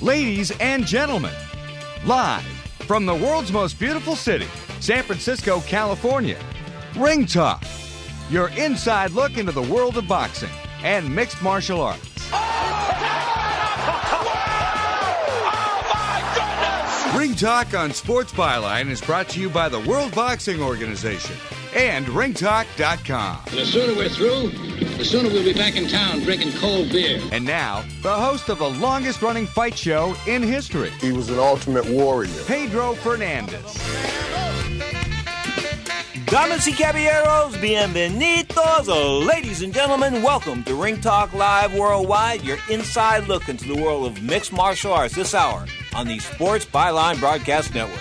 Ladies and gentlemen, live from the world's most beautiful city, San Francisco, California, Ring Talk, your inside look into the world of boxing and mixed martial arts. Ring Talk on Sports Byline is brought to you by the World Boxing Organization and ringtalk.com. And the sooner we're through, the sooner we'll be back in town drinking cold beer. And now, the host of the longest-running fight show in history. He was an ultimate warrior. Pedro Fernandez. Damas y caballeros, bienvenidos. Ladies and gentlemen, welcome to Ring Talk Live Worldwide, your inside look into the world of mixed martial arts this hour on the Sports Byline Broadcast Network.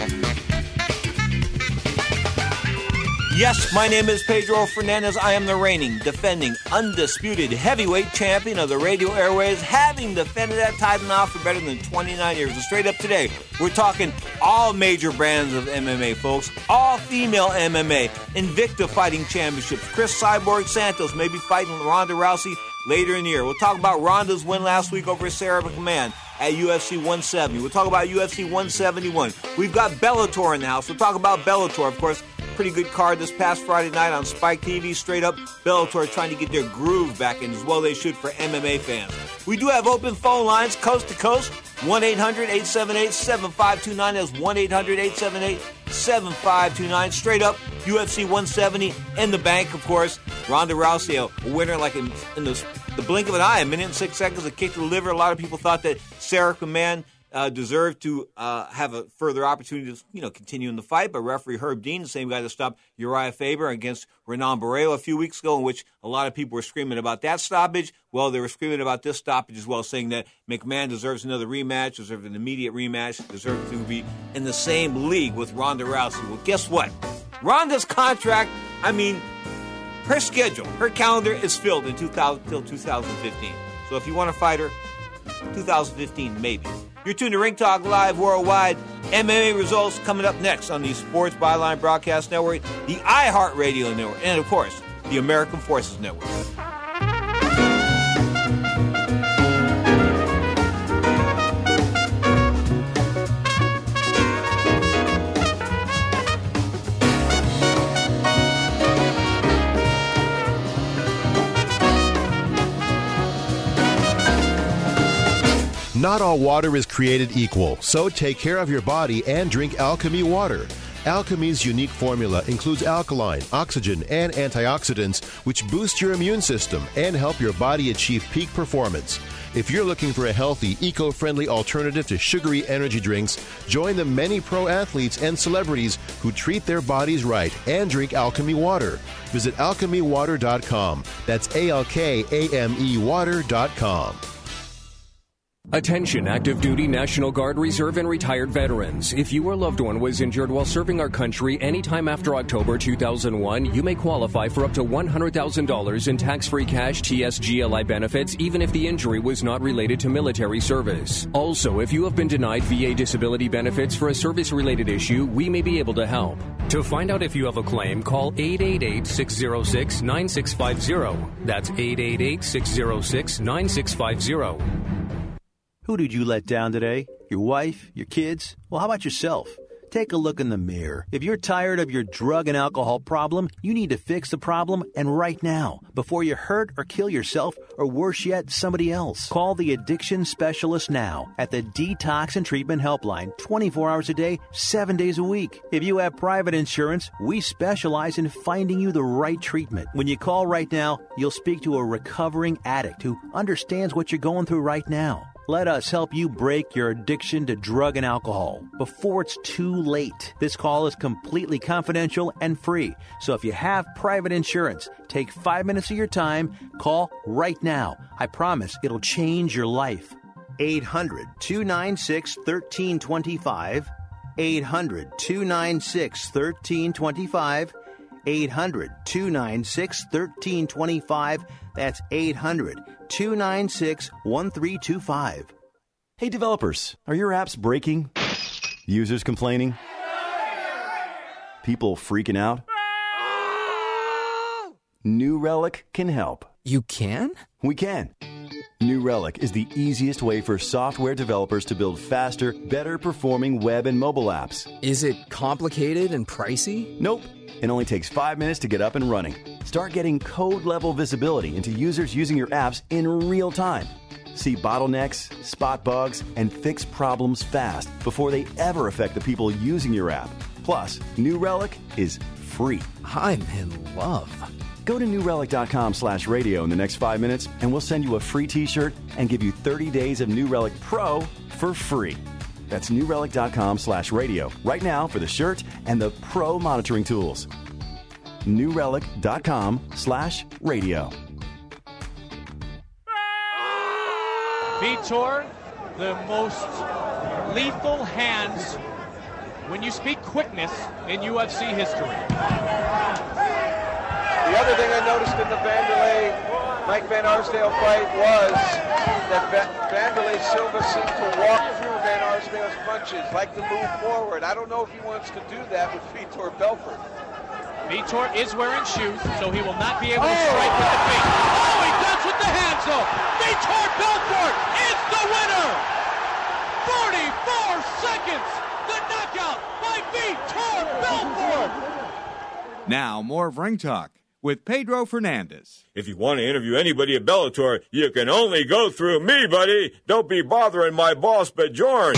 Yes, my name is Pedro Fernandez. I am the reigning, defending, undisputed heavyweight champion of the radio airways, having defended that title now for better than 29 years. And straight up today, we're talking all major brands of MMA, folks. All female MMA, Invicta Fighting Championships. Chris Cyborg Santos may be fighting Ronda Rousey later in the year. We'll talk about Ronda's win last week over Sarah McMahon at UFC 170. We'll talk about UFC 171. We've got Bellator in the house. We'll talk about Bellator, of course. Pretty good card this past Friday night on Spike TV. Straight up, Bellator trying to get their groove back in, as well they should for MMA fans. We do have open phone lines coast to coast. 1-800-878-7529. That's 1-800-878-7529. Straight up, UFC 170 in the bank, of course. Ronda Rousey, a winner like in the blink of an eye, a minute and 6 seconds, a kick to the liver. A lot of people thought that Sarah McMahon deserved to have a further opportunity to, continue in the fight. But referee Herb Dean, the same guy that stopped Uriah Faber against Renan Barrera a few weeks ago, in which a lot of people were screaming about that stoppage. Well, they were screaming about this stoppage as well, saying that McMahon deserves another rematch, deserves an immediate rematch, deserves to be in the same league with Ronda Rousey. Well, guess what? Ronda's contract, her schedule, her calendar is filled until 2015. So if you want to fight her, 2015 maybe. You're tuned to Ring Talk Live Worldwide. MMA results coming up next on the Sports Byline Broadcast Network, the iHeartRadio Network, and, of course, the American Forces Network. Not all water is created equal, so take care of your body and drink Alchemy water. Alchemy's unique formula includes alkaline, oxygen, and antioxidants, which boost your immune system and help your body achieve peak performance. If you're looking for a healthy, eco-friendly alternative to sugary energy drinks, join the many pro athletes and celebrities who treat their bodies right and drink Alchemy water. Visit alchemywater.com. That's ALKAME water.com. Attention active duty National Guard, Reserve, and retired veterans. If your loved one was injured while serving our country anytime after October 2001, you may qualify for up to $100,000 in tax-free cash TSGLI benefits, even if the injury was not related to military service. Also, if you have been denied VA disability benefits for a service-related issue, we may be able to help. To find out if you have a claim, call 888-606-9650. That's 888-606-9650. Who did you let down today? Your wife? Your kids? Well, how about yourself? Take a look in the mirror. If you're tired of your drug and alcohol problem, you need to fix the problem, and right now, before you hurt or kill yourself, or worse yet, somebody else. Call the addiction specialist now at the Detox and Treatment Helpline, 24 hours a day, 7 days a week. If you have private insurance, we specialize in finding you the right treatment. When you call right now, you'll speak to a recovering addict who understands what you're going through right now. Let us help you break your addiction to drug and alcohol before it's too late. This call is completely confidential and free. So if you have private insurance, take 5 minutes of your time. Call right now. I promise it'll change your life. 800-296-1325. 800-296-1325. 800-296-1325. That's 800-296-1325. Hey developers, are your apps breaking? Users complaining? People freaking out? New Relic can help. You can? We can. New Relic is the easiest way for software developers to build faster, better performing web and mobile apps. Is it complicated and pricey? Nope. It only takes 5 minutes to get up and running. Start getting code-level visibility into users using your apps in real time. See bottlenecks, spot bugs, and fix problems fast before they ever affect the people using your app. Plus, New Relic is free. I'm in love. Go to newrelic.com/radio in the next 5 minutes, and we'll send you a free t-shirt and give you 30 days of New Relic Pro for free. That's newrelic.com/radio right now for the shirt and the Pro monitoring tools. newrelic.com/radio. Vitor, the most lethal hands when you speak quickness in UFC history. The other thing I noticed in the Vanderlei-Mike Van Arsdale fight was that Vanderlei Silva seemed to walk through Van Arsdale's punches, like to move forward. I don't know if he wants to do that with Vitor Belfort. Vitor is wearing shoes, so he will not be able to strike with the feet. Oh, he does with the hands, though. Vitor Belfort is the winner. 44 seconds. The knockout by Vitor Belfort. Now, more of Ring Talk with Pedro Fernandez. If you want to interview anybody at Bellator, you can only go through me, buddy. Don't be bothering my boss, Bjorn.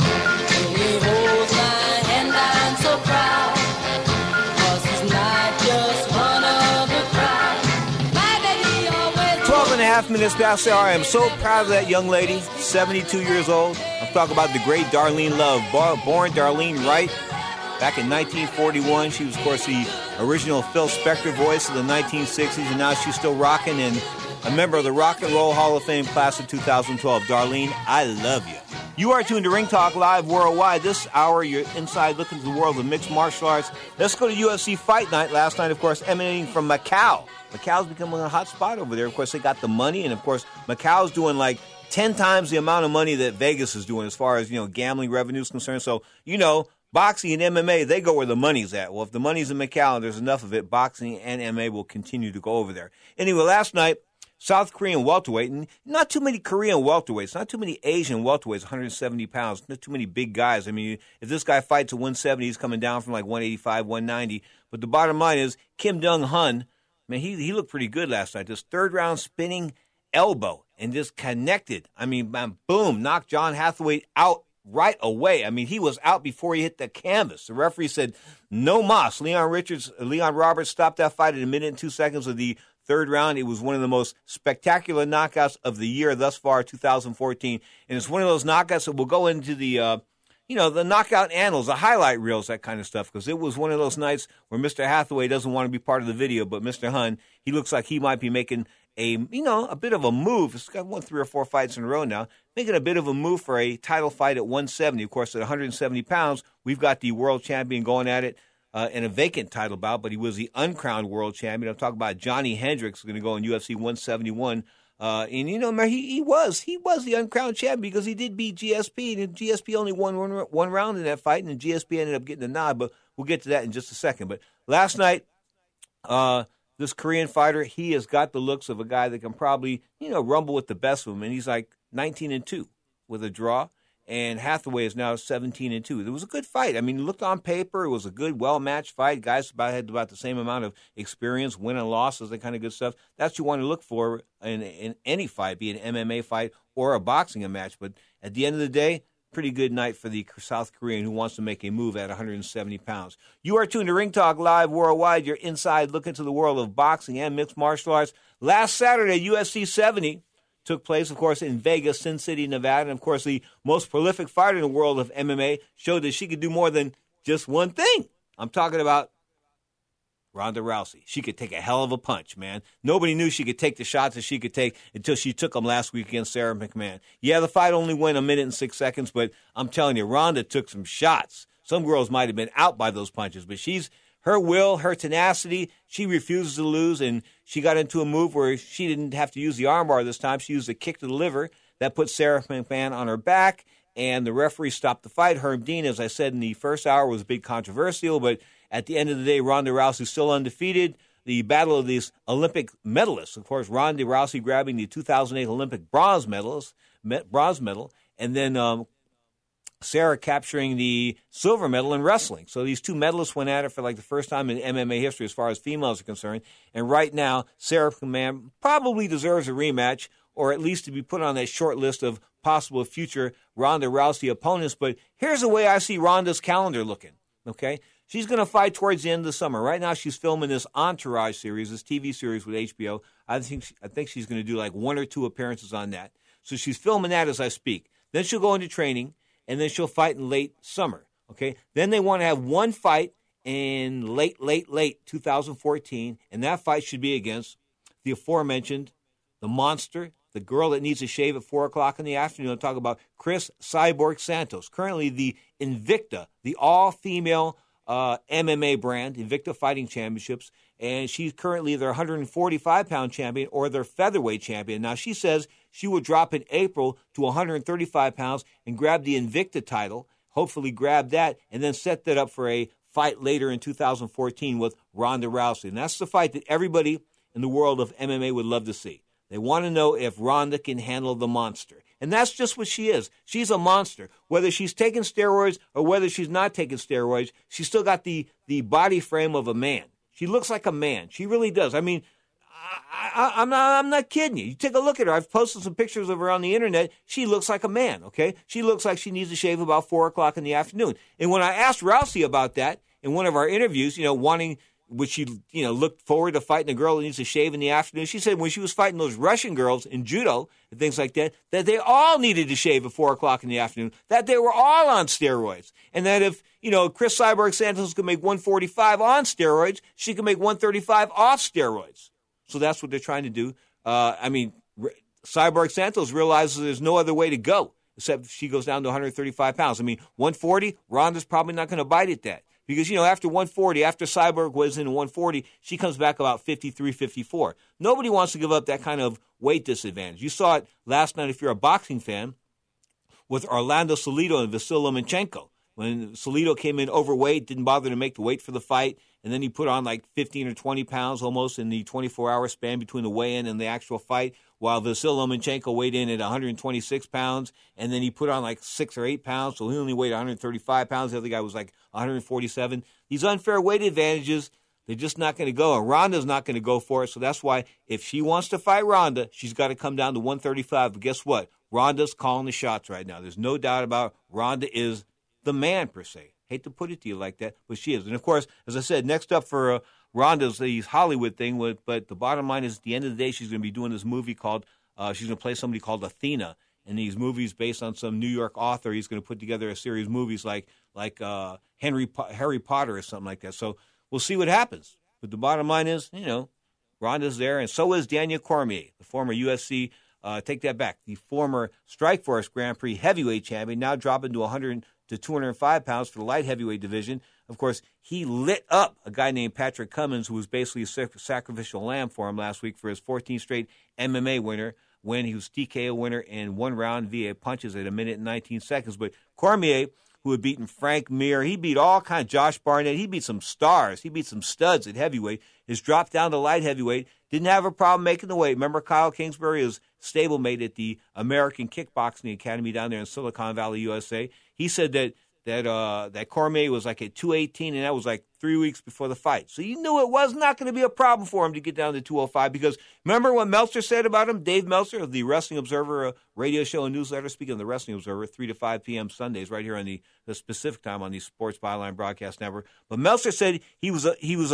And a half minutes past the hour. I am so proud of that young lady, 72 years old. I'm talking about the great Darlene Love, born Darlene Wright back in 1941. She was, of course, the original Phil Spector voice of the 1960s, and now she's still rocking and a member of the Rock and Roll Hall of Fame class of 2012. Darlene, I love you. You are tuned to Ring Talk Live Worldwide. This hour, you're inside looking to the world of mixed martial arts. Let's go to UFC Fight Night. Last night, of course, emanating from Macau. Macau's becoming a hot spot over there. Of course, they got the money, and of course, Macau's doing like 10 times the amount of money that Vegas is doing as far as, gambling revenue is concerned. So, boxing and MMA, they go where the money's at. Well, if the money's in Macau and there's enough of it, boxing and MMA will continue to go over there. Anyway, last night, South Korean welterweight, and not too many Korean welterweights, not too many Asian welterweights, 170 pounds, not too many big guys. I mean, if this guy fights at 170, he's coming down from like 185, 190. But the bottom line is, Kim Dong-hun, man, he looked pretty good last night. This third-round spinning elbow and just connected. I mean, boom, knocked John Hathaway out right away. I mean, he was out before he hit the canvas. The referee said, no mas. Leon Roberts stopped that fight in 1 minute and 2 seconds of the third round. It was one of the most spectacular knockouts of the year thus far, 2014. And it's one of those knockouts that will go into the the knockout annals, the highlight reels, that kind of stuff, because it was one of those nights where Mr. Hathaway doesn't want to be part of the video, but Mr. Hun, he looks like he might be making a bit of a move. He's got won 3 or 4 fights in a row now, making a bit of a move for a title fight at 170. Of course, at 170 pounds, we've got the world champion going at it in a vacant title bout, but he was the uncrowned world champion. I'm talking about Johnny Hendricks, going to go in UFC 171. And he was the uncrowned champion because he did beat GSP, and GSP only won one round in that fight, and GSP ended up getting the nod, but we'll get to that in just a second. But last night, this Korean fighter, he has got the looks of a guy that can probably, rumble with the best of them, and he's like 19-2 with a draw, and Hathaway is now 17-2. It was a good fight. I mean, it looked on paper, it was a good, well-matched fight. Guys had about the same amount of experience, win and losses, that kind of good stuff. That's what you want to look for in any fight, be it an MMA fight or a boxing match. But at the end of the day, pretty good night for the South Korean who wants to make a move at 170 pounds. You are tuned to Ring Talk Live Worldwide. You're inside looking to the world of boxing and mixed martial arts. Last Saturday, UFC 70 took place, of course, in Vegas, Sin City, Nevada. And, of course, the most prolific fighter in the world of MMA showed that she could do more than just one thing. I'm talking about Ronda Rousey. She could take a hell of a punch, man. Nobody knew she could take the shots that she could take until she took them last week against Sarah McMahon. Yeah, the fight only went 1 minute and 6 seconds, but I'm telling you, Ronda took some shots. Some girls might have been out by those punches, but her will, her tenacity, she refuses to lose, and she got into a move where she didn't have to use the armbar this time. She used a kick to the liver. That put Sarah McMahon on her back, and the referee stopped the fight. Herb Dean, as I said in the first hour, was a big controversial, but at the end of the day, Ronda Rousey still undefeated. the battle of these Olympic medalists. Of course, Ronda Rousey grabbing the 2008 Olympic bronze medal, and then Sarah capturing the silver medal in wrestling. So these two medalists went at it for like the first time in MMA history as far as females are concerned. And right now, Sarah McMahon probably deserves a rematch, or at least to be put on that short list of possible future Ronda Rousey opponents. But here's the way I see Ronda's calendar looking, okay? She's going to fight towards the end of the summer. Right now, she's filming this Entourage series, this TV series with HBO. I think she's going to do like 1 or 2 appearances on that. So she's filming that as I speak. Then she'll go into training, and then she'll fight in late summer, okay? Then they want to have one fight in late 2014, and that fight should be against the aforementioned, the monster, the girl that needs a shave at 4 o'clock in the afternoon. I'm talking about Chris Cyborg Santos, currently the Invicta, the all-female MMA brand, Invicta Fighting Championships, and she's currently their 145-pound champion or their featherweight champion. Now, she says she will drop in April to 135 pounds and grab the Invicta title, hopefully grab that, and then set that up for a fight later in 2014 with Ronda Rousey. And that's the fight that everybody in the world of MMA would love to see. They want to know if Ronda can handle the monster. And that's just what she is. She's a monster. Whether she's taking steroids or whether she's not taking steroids, she's still got the body frame of a man. She looks like a man. She really does. I mean, I'm not kidding you. You take a look at her. I've posted some pictures of her on the internet. She looks like a man, okay? She looks like she needs to shave about 4 o'clock in the afternoon. And when I asked Rousey about that in one of our interviews, would she, look forward to fighting a girl that needs to shave in the afternoon? She said when she was fighting those Russian girls in judo and things like that, that they all needed to shave at 4 o'clock in the afternoon, that they were all on steroids. And that if, Chris Cyborg Santos could make 145 on steroids, she could make 135 off steroids. So that's what they're trying to do. Cyborg Santos realizes there's no other way to go except if she goes down to 135 pounds. 140, Ronda's probably not going to bite at that. Because, after 140, after Cyborg was in 140, she comes back about 53, 54. Nobody wants to give up that kind of weight disadvantage. You saw it last night if you're a boxing fan with Orlando Salido and Vasyl Lomachenko. When Salido came in overweight, didn't bother to make the weight for the fight, and then he put on like 15 or 20 pounds almost in the 24-hour span between the weigh-in and the actual fight, while Vasyl Lomachenko weighed in at 126 pounds, and then he put on like 6 or 8 pounds, so he only weighed 135 pounds. The other guy was like 147. These unfair weight advantages, they're just not going to go, and Ronda's not going to go for it, so that's why if she wants to fight Ronda, she's got to come down to 135. But guess what? Ronda's calling the shots right now. There's no doubt about it. Ronda is the man, per se. Hate to put it to you like that, but she is. And, of course, as I said, next up for Ronda's the Hollywood thing, but the bottom line is at the end of the day, she's going to be doing this movie called, she's going to play somebody called Athena. And these movies based on some New York author, he's going to put together a series of movies like Harry Potter or something like that. So we'll see what happens. But the bottom line is, Ronda's there, and so is Daniel Cormier, the former UFC, take that back, the former Strikeforce Grand Prix heavyweight champion, now dropping to 100 to 205 pounds for the light heavyweight division. Of course, he lit up a guy named Patrick Cummins, who was basically a sacrificial lamb for him last week for his 14th straight MMA winner, when he was TKO winner in one round via punches at 1 minute and 19 seconds. But Cormier, who had beaten Frank Mir, he beat all kinds, Josh Barnett, he beat some stars, he beat some studs at heavyweight, has dropped down to light heavyweight, didn't have a problem making the weight. Remember Kyle Kingsbury, his stablemate at the American Kickboxing Academy down there in Silicon Valley, USA. He said that Cormier was like at 218, and that was like 3 weeks before the fight. So you knew it was not going to be a problem for him to get down to 205, because remember what Meltzer said about him? Dave Meltzer of the Wrestling Observer radio show and newsletter, speaking of the Wrestling Observer, 3 to 5 p.m. Sundays, right here on the Pacific time on the Sports Byline Broadcast Network. But Meltzer said he was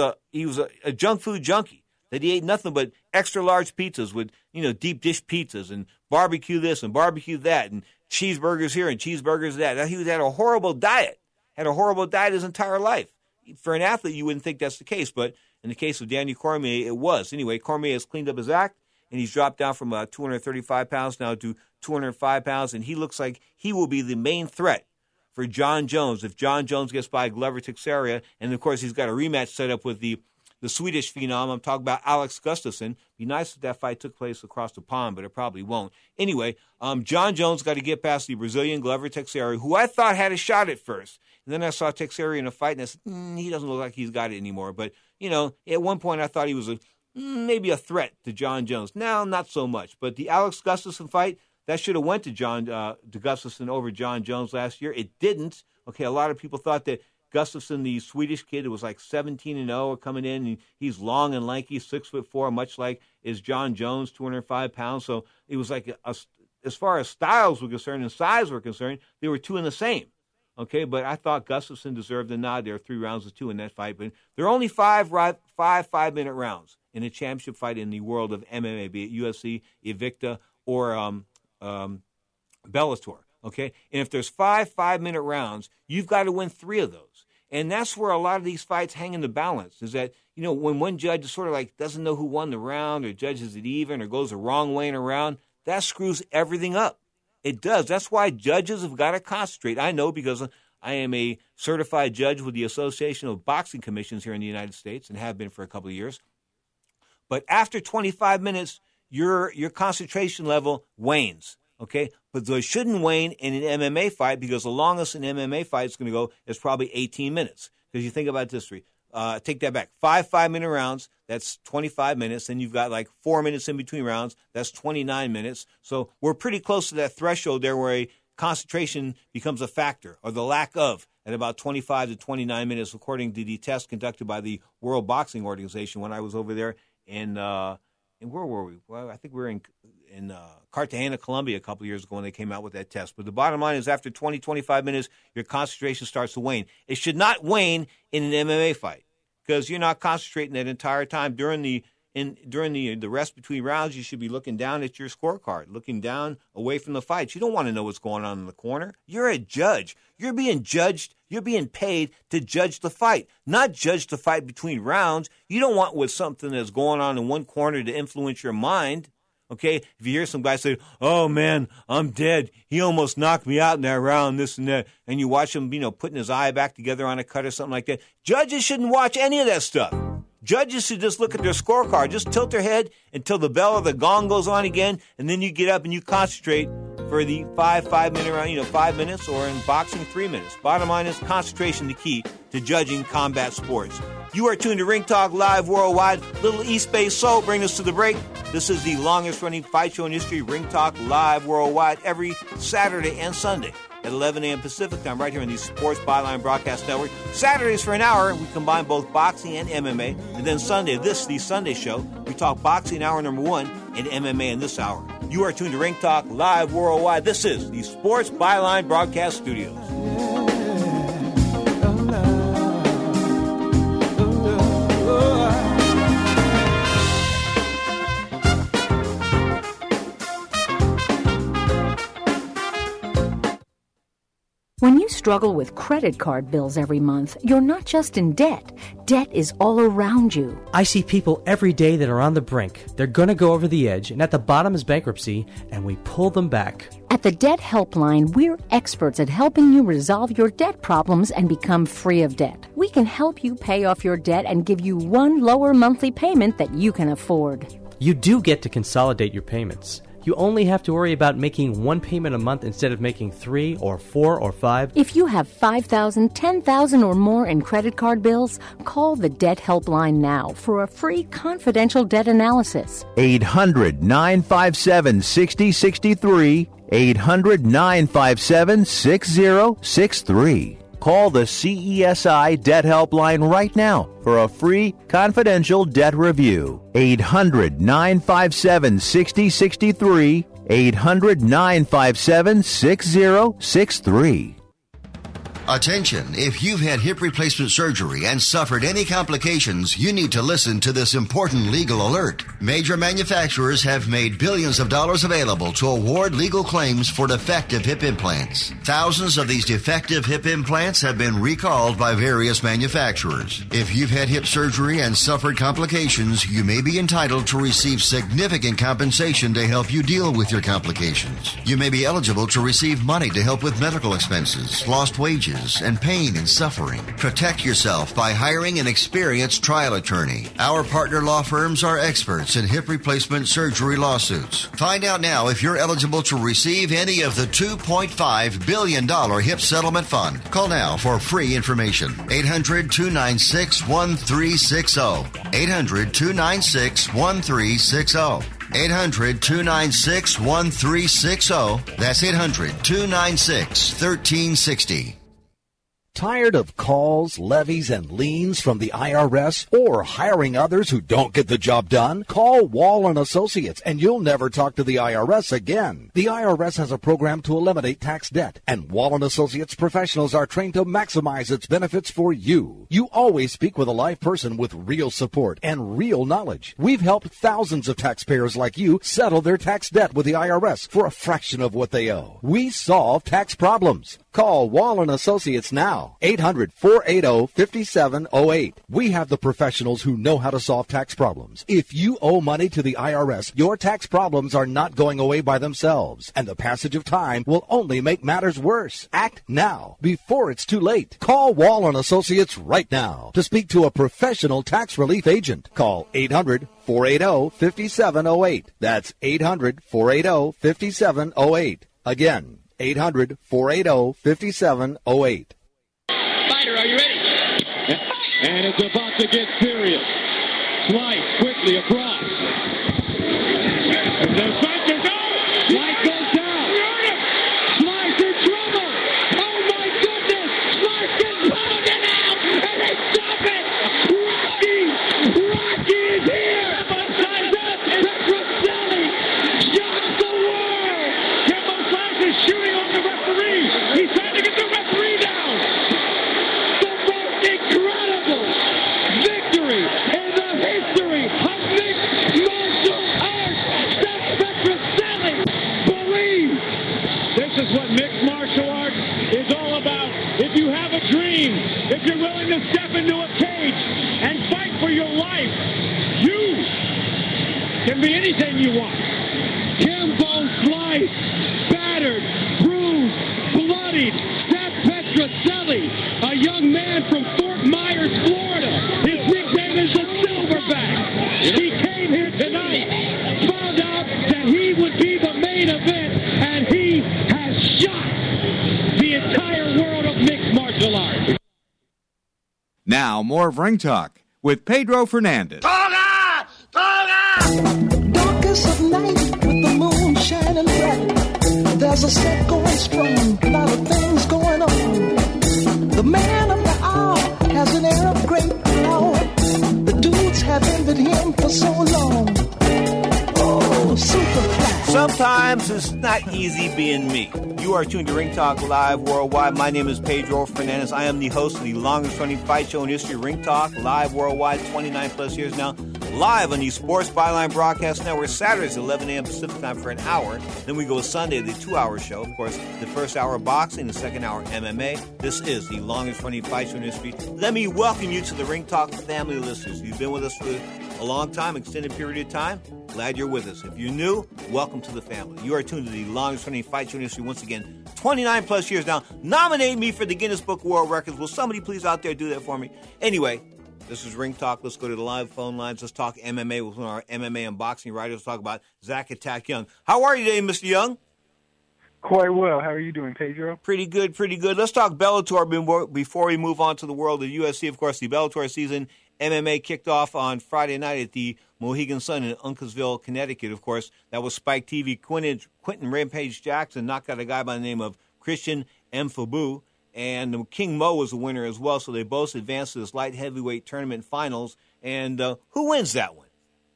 a junk food junkie, that he ate nothing but extra large pizzas with, deep dish pizzas and barbecue this and barbecue that and cheeseburgers here and cheeseburgers that. He had a horrible diet, his entire life. For an athlete, you wouldn't think that's the case, but in the case of Daniel Cormier, it was. Anyway, Cormier has cleaned up his act, and he's dropped down from 235 pounds now to 205 pounds, and he looks like he will be the main threat for John Jones if John Jones gets by Glover Teixeira. And, of course, he's got a rematch set up with the Swedish phenom. I'm talking about Alex Gustafsson. Be nice if that fight took place across the pond, but it probably won't. Anyway, John Jones got to get past the Brazilian Glover Teixeira, who I thought had a shot at first. And then I saw Teixeira in a fight, and I said, he doesn't look like he's got it anymore. But at one point I thought he was maybe a threat to John Jones. Now, not so much. But the Alex Gustafsson fight, that should have went to Gustafsson over John Jones last year. It didn't. Okay, a lot of people thought that Gustafsson, the Swedish kid, was like 17-0 coming in. And he's long and lanky, 6'4", much like is John Jones, 205 pounds. So it was like, as far as styles were concerned and size were concerned, they were two in the same. Okay, but I thought Gustafsson deserved the nod. There were 3 rounds of 2 in that fight. But there are only 5 5-minute rounds in a championship fight in the world of MMA, be it UFC, Invicta, or Bellator. Okay, and if there's 5 5-minute rounds, you've got to win 3 of those. And that's where a lot of these fights hang in the balance, is that, when one judge is sort of like doesn't know who won the round or judges it even or goes the wrong way in a round, that screws everything up. It does. That's why judges have got to concentrate. I know, because I am a certified judge with the Association of Boxing Commissions here in the United States and have been for a couple of years. But after 25 minutes, your concentration level wanes, okay? But it shouldn't wane in an MMA fight, because the longest an MMA fight is going to go is probably 18 minutes. Because you think about this, take that back. 5 5-minute rounds, that's 25 minutes. Then you've got like 4 minutes in between rounds. That's 29 minutes. So we're pretty close to that threshold there where a concentration becomes a factor, or the lack of, at about 25 to 29 minutes, according to the test conducted by the World Boxing Organization when I was over there in where were we? Well, I think we were in Cartagena, Colombia a couple of years ago when they came out with that test. But the bottom line is, after 20, 25 minutes, your concentration starts to wane. It should not wane in an MMA fight, because you're not concentrating that entire time. During the rest between rounds, you should be looking down at your scorecard, looking down away from the fights. You don't want to know what's going on in the corner. You're a judge. You're being judged. You're being paid to judge the fight, not judge the fight between rounds. You don't want something that's going on in one corner to influence your mind. Okay, if you hear some guy say, "Oh man, I'm dead. He almost knocked me out in that round, this and that," and you watch him, putting his eye back together on a cut or something like that. Judges shouldn't watch any of that stuff. Judges should just look at their scorecard, just tilt their head until the bell or the gong goes on again, and then you get up and you concentrate for the 5 5-minute round, 5 minutes, or in boxing 3 minutes. Bottom line is, concentration the key to judging combat sports. You are tuned to Ring Talk Live Worldwide. Little East Bay Soul bring us to the break. This is the longest running fight show in history, Ring Talk Live Worldwide, every Saturday and Sunday at 11 a.m. Pacific time, right here on the Sports Byline Broadcast Network. Saturdays for an hour, we combine both boxing and MMA. And then Sunday, the Sunday show, we talk boxing hour number 1 and MMA in this hour. You are tuned to Ring Talk Live Worldwide. This is the Sports Byline Broadcast Studios. When you struggle with credit card bills every month, you're not just in debt. Debt is all around you. I see people every day that are on the brink. They're going to go over the edge, and at the bottom is bankruptcy, and we pull them back. At the Debt Helpline, we're experts at helping you resolve your debt problems and become free of debt. We can help you pay off your debt and give you one lower monthly payment that you can afford. You do get to consolidate your payments. You only have to worry about making one payment a month instead of making 3 or 4 or 5. If you have $5,000, $10,000 or more in credit card bills, call the Debt Helpline now for a free confidential debt analysis. 800-957-6063. 800-957-6063. Call the CESI Debt Helpline right now for a free confidential debt review. 800-957-6063. 800-957-6063. Attention, if you've had hip replacement surgery and suffered any complications, you need to listen to this important legal alert. Major manufacturers have made billions of dollars available to award legal claims for defective hip implants. Thousands of these defective hip implants have been recalled by various manufacturers. If you've had hip surgery and suffered complications, you may be entitled to receive significant compensation to help you deal with your complications. You may be eligible to receive money to help with medical expenses, lost wages, damages and pain and suffering. Protect yourself by hiring an experienced trial attorney. Our partner law firms are experts in hip replacement surgery lawsuits. Find out now if you're eligible to receive any of the $2.5 billion hip settlement fund. Call now for free information. 800-296-1360. 800-296-1360. 800-296-1360. That's 800-296-1360. Tired of calls, levies, and liens from the IRS or hiring others who don't get the job done? Call Wall & Associates and you'll never talk to the IRS again. The IRS has a program to eliminate tax debt, and Wall & Associates professionals are trained to maximize its benefits for you. You always speak with a live person with real support and real knowledge. We've helped thousands of taxpayers like you settle their tax debt with the IRS for a fraction of what they owe. We solve tax problems. Call Wall & Associates now, 800-480-5708. We have the professionals who know how to solve tax problems. If you owe money to the IRS, your tax problems are not going away by themselves, and the passage of time will only make matters worse. Act now, before it's too late. Call Wall & Associates right now to speak to a professional tax relief agent. Call 800-480-5708. That's 800-480-5708. Again, 800-480-5708. Fighter, are you ready? And it's about to get serious. Slice quickly across. The strike is out. Slice goes down. Slice in trouble. Oh my goodness. Slice gets pounded out. And they stop it. Rocky is here. Petroselli shocks the world. Kimbo Slice is shooting on the referee. He's trying to get the referee down. The most incredible victory in the history of mixed martial arts. That Petroselli believes. This is what mixed martial arts is all about. If you have a dream, if you're willing to step into a cage and fight for your life, you can be anything you want. Kimbo Slice, battered, bruised, bloodied. Seth Petroselli, a young man from Fort Myers, Florida. His nickname is the Silverback. He came here tonight, found out that he would be the main event, and he has shocked the entire world of mixed martial arts. Now, more of Ring Talk with Pedro Fernandez. Darkest of night with the moon shining bright. There's a set going strong, a lot of things going on. The man of the hour has an air of great power. The dudes have envied him for so long. Oh, Superfly. Sometimes it's not easy being me. You are tuned to Ring Talk Live Worldwide. My name is Pedro Fernandez. I am the host of the longest running fight show in history, Ring Talk Live Worldwide, 29 plus years now. Live on the Sports Byline Broadcast Network, Saturdays at 11 a.m. Pacific time for an hour. Then we go Sunday, the 2-hour show. Of course, the first hour boxing, the second hour MMA. This is the longest running fight show in history. Let me welcome you to the Ring Talk family listeners. You've been with us for a long time, extended period of time. Glad you're with us. If you're new, welcome to the family. You are tuned to the longest running fight show in history once again, 29 plus years now. Nominate me for the Guinness Book of World Records. Will somebody please out there do that for me? Anyway, this is Ring Talk. Let's go to the live phone lines. Let's talk MMA with one of our MMA and boxing writers. Let's talk about Zach Attack Young. How are you today, Mr. Young? Quite well. How are you doing, Pedro? Pretty good, pretty good. Let's talk Bellator before we move on to the world of UFC. Of course, the Bellator season MMA kicked off on Friday night at the Mohegan Sun in Uncasville, Connecticut. Of course, that was Spike TV. Quentin Rampage Jackson knocked out a guy by the name of Christian Mfugbu. And King Mo was the winner as well, so they both advanced to this light heavyweight tournament finals. And who wins that one?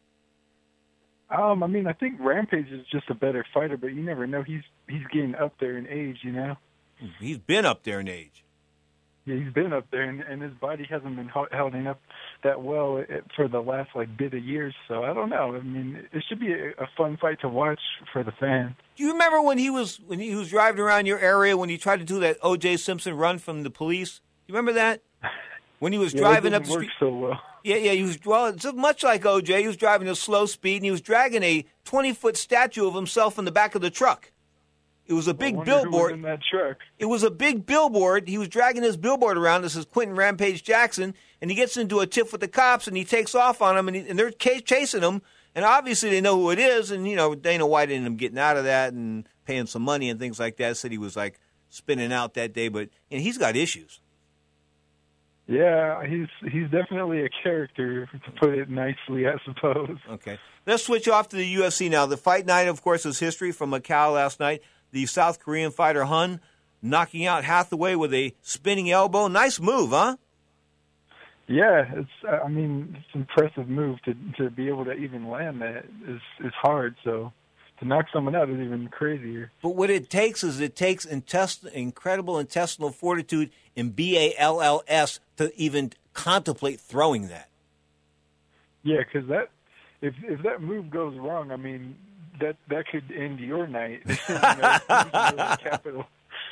I mean, I think Rampage is just a better fighter, but you never know. He's getting up there in age, you know? He's been up there in age. Yeah, he's been up there, and his body hasn't been holding up that well for the last, bit of years. So I don't know. I mean, it should be a fun fight to watch for the fans. Do you remember when he was driving around your area when he tried to do that O.J. Simpson run from the police? You remember that? When he was driving up the street. So well. Yeah, he was. Well, it's much like O.J. He was driving at a slow speed, and he was dragging a 20-foot statue of himself in the back of the truck. It was a big wonder who billboard. was in that truck. It was a big billboard. He was dragging this billboard around. This is Quentin Rampage Jackson, and he gets into a tiff with the cops, and he takes off on them, and they're chasing him. And obviously they know who it is, and, Dana White ended up getting out of that and paying some money and things like that. Said he was, spinning out that day, but he's got issues. Yeah, he's definitely a character, to put it nicely, I suppose. Okay. Let's switch off to the UFC now. The fight night, of course, is history from Macau last night. The South Korean fighter Hun knocking out Hathaway with a spinning elbow. Nice move, huh? Yeah, it's an impressive move to be able to even land that is hard. So to knock someone out is even crazier. But what it takes is incredible intestinal fortitude and BALLS to even contemplate throwing that. Yeah, because if that move goes wrong, that could end your night. Capital.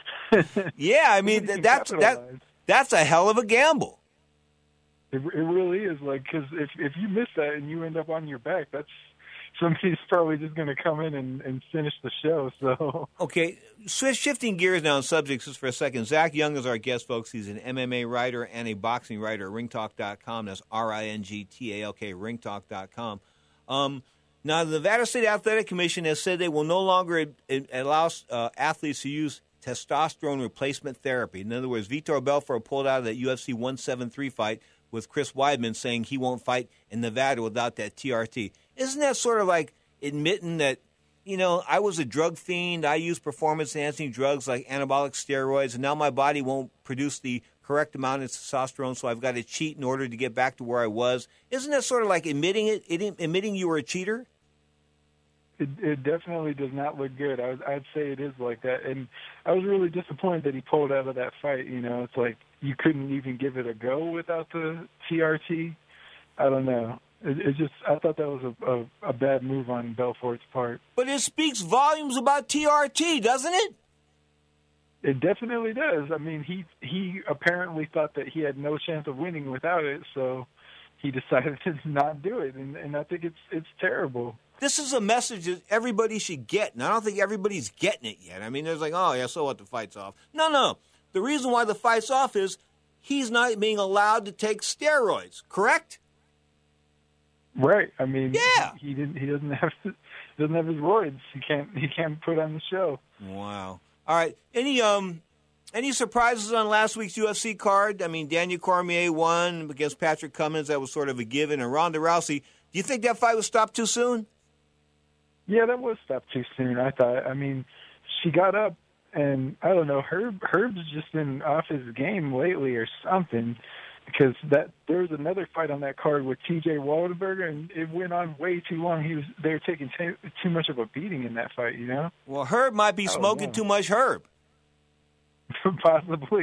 Yeah, that's a hell of a gamble. It really is, because if you miss that and you end up on your back, that's somebody's probably just going to come in and finish the show. So okay, shifting gears now on subjects just for a second. Zach Young is our guest, folks. He's an MMA writer and a boxing writer at ringtalk.com. That's RINGTALK, ringtalk.com. Now, the Nevada State Athletic Commission has said they will no longer allow athletes to use testosterone replacement therapy. In other words, Vitor Belfort pulled out of that UFC 173 fight with Chris Weidman, saying he won't fight in Nevada without that TRT. Isn't that sort of like admitting that, I was a drug fiend, I used performance-enhancing drugs like anabolic steroids, and now my body won't produce the correct amount of testosterone, so I've got to cheat in order to get back to where I was? Isn't that sort of like admitting you were a cheater? It definitely does not look good. I'd say it is like that. And I was really disappointed that he pulled out of that fight. It's like you couldn't even give it a go without the TRT. I don't know. I thought that was a bad move on Belfort's part. But it speaks volumes about TRT, doesn't it? It definitely does. He apparently thought that he had no chance of winning without it, so he decided to not do it. And I think it's terrible. This is a message that everybody should get, and I don't think everybody's getting it yet. There's oh, yeah, so what, the fight's off. No. The reason why the fight's off is he's not being allowed to take steroids, correct? Right. Yeah. He doesn't have his roids. He can't put on the show. Wow. All right. Any surprises on last week's UFC card? Daniel Cormier won against Patrick Cummins. That was sort of a given. And Ronda Rousey, do you think that fight was stopped too soon? Yeah, that was stopped too soon, I thought. She got up, and I don't know, Herb's just been off his game lately or something, because there was another fight on that card with T.J. Waldberger, and it went on way too long. They were taking too much of a beating in that fight, Well, Herb might be smoking too much Herb. Possibly.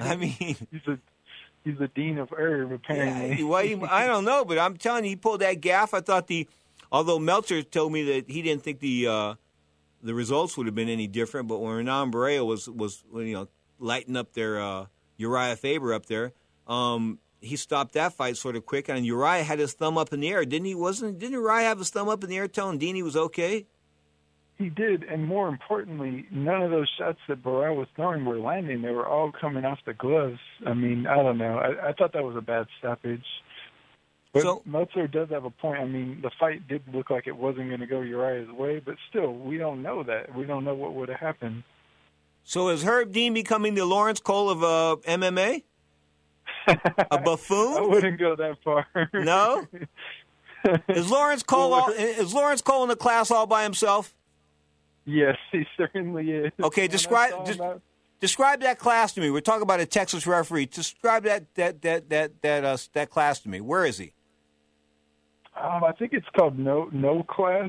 He's the dean of Herb, apparently. Yeah, well, I don't know, but I'm telling you, he pulled that gaff. I thought although Meltzer told me that he didn't think the results would have been any different, but when Renan Barrera was lighting up their Uriah Faber up there, he stopped that fight sort of quick, and Uriah had his thumb up in the air, didn't he? Didn't Uriah have his thumb up in the air telling Dean he was okay? He did, and more importantly, none of those shots that Barrera was throwing were landing. They were all coming off the gloves. I don't know. I thought that was a bad stoppage. But Meltzer does have a point. The fight did look like it wasn't going to go Uriah's way, but still, we don't know that. We don't know what would have happened. So is Herb Dean becoming the Lawrence Cole of MMA? A buffoon? I wouldn't go that far. No? Is Lawrence Cole in the class all by himself? Yes, he certainly is. Okay, describe that class to me. We're talking about a Texas referee. Describe that class to me. Where is he? I think it's called no class.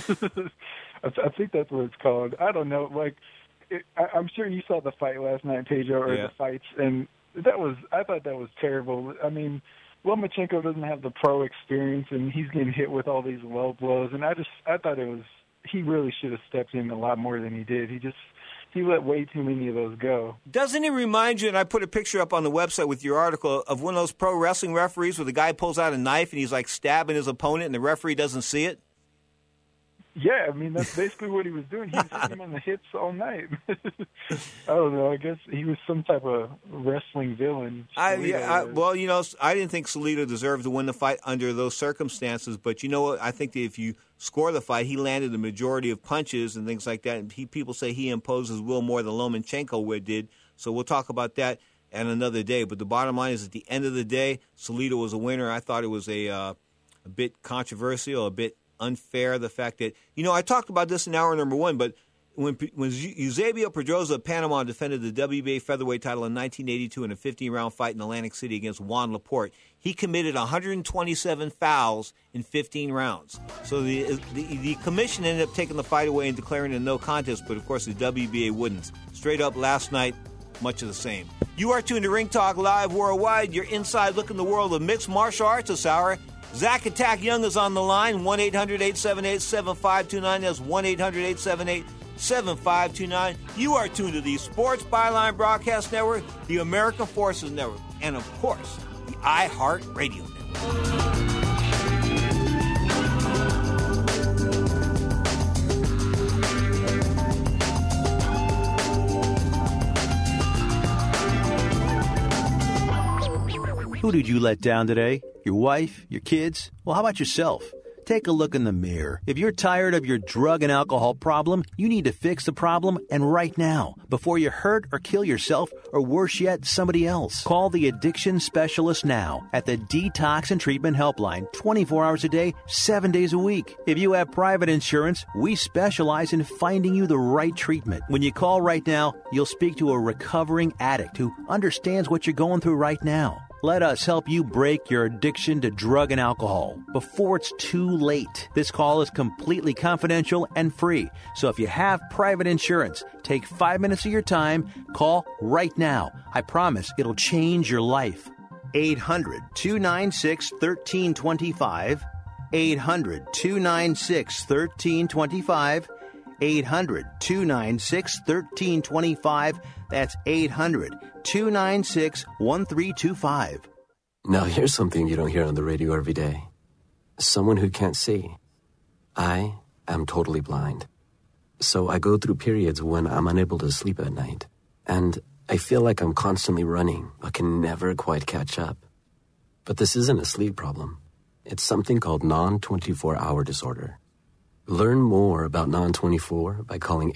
I think that's what it's called. I don't know. I'm sure you saw the fight last night, Pedro, or the fights, and I thought that was terrible. Lomachenko doesn't have the pro experience, and he's getting hit with all these low blows, and I thought he really should have stepped in a lot more than he did. He let way too many of those go. Doesn't it remind you, and I put a picture up on the website with your article, of one of those pro wrestling referees where the guy pulls out a knife and he's stabbing his opponent and the referee doesn't see it? Yeah, I mean, that's basically what he was doing. He was hitting him on the hips all night. I don't know. I guess he was some type of wrestling villain. Well, you know, I didn't think Salido deserved to win the fight under those circumstances. But you know what? I think that if you score the fight, he landed the majority of punches and things like that. And people say he imposed his will more than Lomachenko did. So we'll talk about that at another day. But the bottom line is, at the end of the day, Salido was a winner. I thought it was a bit controversial, a bit unfair, the fact that, you know, I talked about this in hour number one, but when Eusebio Pedroza of Panama defended the WBA featherweight title in 1982 in a 15-round fight in Atlantic City against Juan Laporte, he committed 127 fouls in 15 rounds. So the commission ended up taking the fight away and declaring a no contest, but of course the WBA wouldn't. Straight up last night, much of the same. You are tuned to Ring Talk Live Worldwide, your inside look in the world of mixed martial arts this hour. Zach Attack Young is on the line, 1-800-878-7529. That's 1-800-878-7529. You are tuned to the Sports Byline Broadcast Network, the American Forces Network, and, of course, the iHeart Radio Network. Who did you let down today? Your wife? Your kids? Well, how about yourself? Take a look in the mirror. If you're tired of your drug and alcohol problem, you need to fix the problem, and right now, before you hurt or kill yourself, or worse yet, somebody else. Call the addiction specialist now at the Detox and Treatment Helpline, 24 hours a day, 7 days a week. If you have private insurance, we specialize in finding you the right treatment. When you call right now, you'll speak to a recovering addict who understands what you're going through right now. Let us help you break your addiction to drug and alcohol before it's too late. This call is completely confidential and free. So if you have private insurance, take 5 minutes of your time. Call right now. I promise it'll change your life. 800-296-1325. 800-296-1325. 800-296-1325. That's 800-296-1325. Now here's something you don't hear on the radio every day. Someone who can't see. I am totally blind. So I go through periods when I'm unable to sleep at night. And I feel like I'm constantly running, but can never quite catch up. But this isn't a sleep problem. It's something called non-24-hour disorder. Learn more about non-24 by calling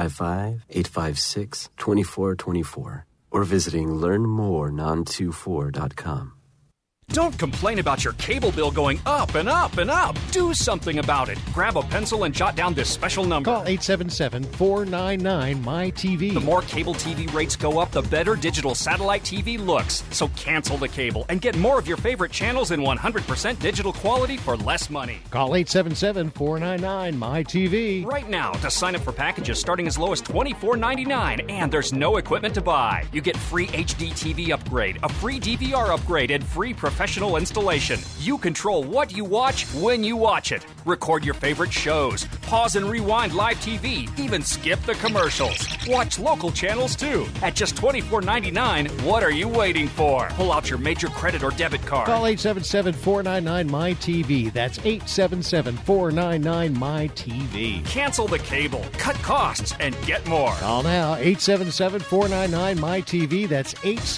855-856-2424 or visiting learnmorenon24.com. Don't complain about your cable bill going up and up and up. Do something about it. Grab a pencil and jot down this special number. Call 877-499-MY-TV. The more cable TV rates go up, the better digital satellite TV looks. So cancel the cable and get more of your favorite channels in 100% digital quality for less money. Call 877-499-MY-TV. Right now to sign up for packages starting as low as $24.99. And there's no equipment to buy. You get free HD TV upgrade, a free DVR upgrade, and free professional installation. You control what you watch when you watch it. Record your favorite shows. Pause and rewind live TV. Even skip the commercials. Watch local channels too. At just $24.99, what are you waiting for? Pull out your major credit or debit card. Call 877-499-MY-TV. That's 877-499-MY-TV. Cancel the cable, cut costs, and get more. Call now, 877-499-MY-TV. That's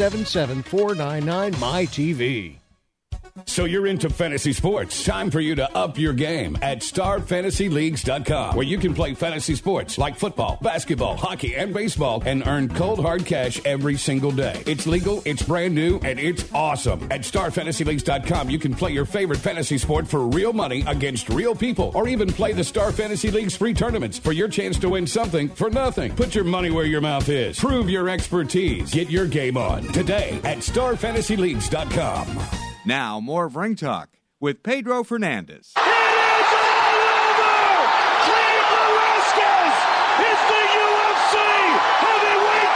877-499-MY-TV. So you're into fantasy sports. Time for you to up your game at StarFantasyLeagues.com, where you can play fantasy sports like football, basketball, hockey, and baseball and earn cold, hard cash every single day. It's legal, it's brand new, and it's awesome. At StarFantasyLeagues.com, you can play your favorite fantasy sport for real money against real people, or even play the Star Fantasy League's free tournaments for your chance to win something for nothing. Put your money where your mouth is. Prove your expertise. Get your game on today at StarFantasyLeagues.com. Now, more of Ring Talk with Pedro Fernandez. It is all over! Cain Velasquez is the UFC heavyweight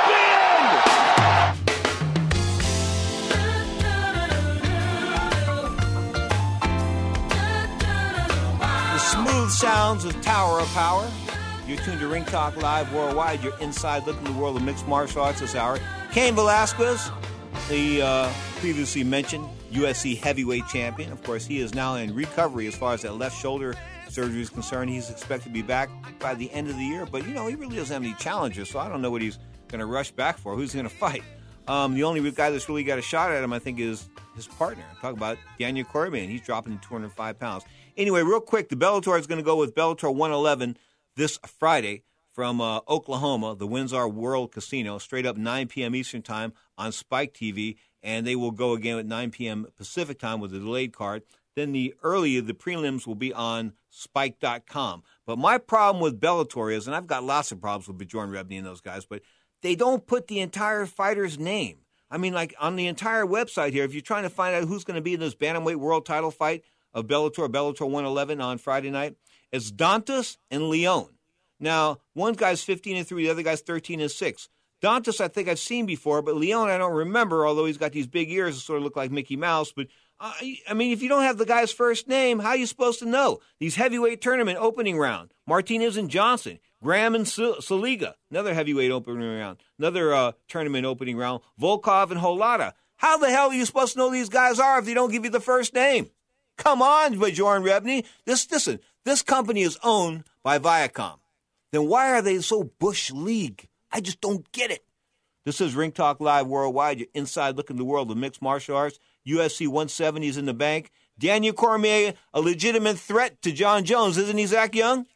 champion! The smooth sounds of Tower of Power. You're tuned to Ring Talk Live Worldwide, your inside look in the world of mixed martial arts this hour. Cain Velasquez, the previously mentioned UFC heavyweight champion. Of course, he is now in recovery as far as that left shoulder surgery is concerned. He's expected to be back by the end of the year. But, he really doesn't have any challenges, so I don't know what he's going to rush back for. Who's going to fight? The only guy that's really got a shot at him, I think, is his partner. Talk about Daniel Cormier, and he's dropping to 205 pounds. Anyway, real quick, the Bellator is going to go with Bellator 111 this Friday from Oklahoma, the Windsor World Casino, straight up 9 p.m. Eastern Time on Spike TV, and they will go again at 9 p.m. Pacific Time with a delayed card. Then the prelims will be on Spike.com. But my problem with Bellator is, and I've got lots of problems with Bjorn Rebney and those guys, but they don't put the entire fighter's name. I mean, like on the entire website here, if you're trying to find out who's going to be in this bantamweight world title fight of Bellator 111 on Friday night, it's Dantas and Leon. Now, one guy's 15-3, the other guy's 13-6. Dantas, I think I've seen before, but Leon I don't remember, although he's got these big ears that sort of look like Mickey Mouse. But, I mean, if you don't have the guy's first name, how are you supposed to know? These heavyweight tournament opening round, Martinez and Johnson, Graham and Saliga, another heavyweight opening round, another tournament opening round, Volkov and Holada. How the hell are you supposed to know these guys are if they don't give you the first name? Come on, Bjorn Rebney. Listen, this company is owned by Viacom. Then why are they so Bush League? I just don't get it. This is Ring Talk Live Worldwide, your inside look in the world of mixed martial arts. UFC 170 is in the bank. Daniel Cormier, a legitimate threat to John Jones, isn't he, Zach Young?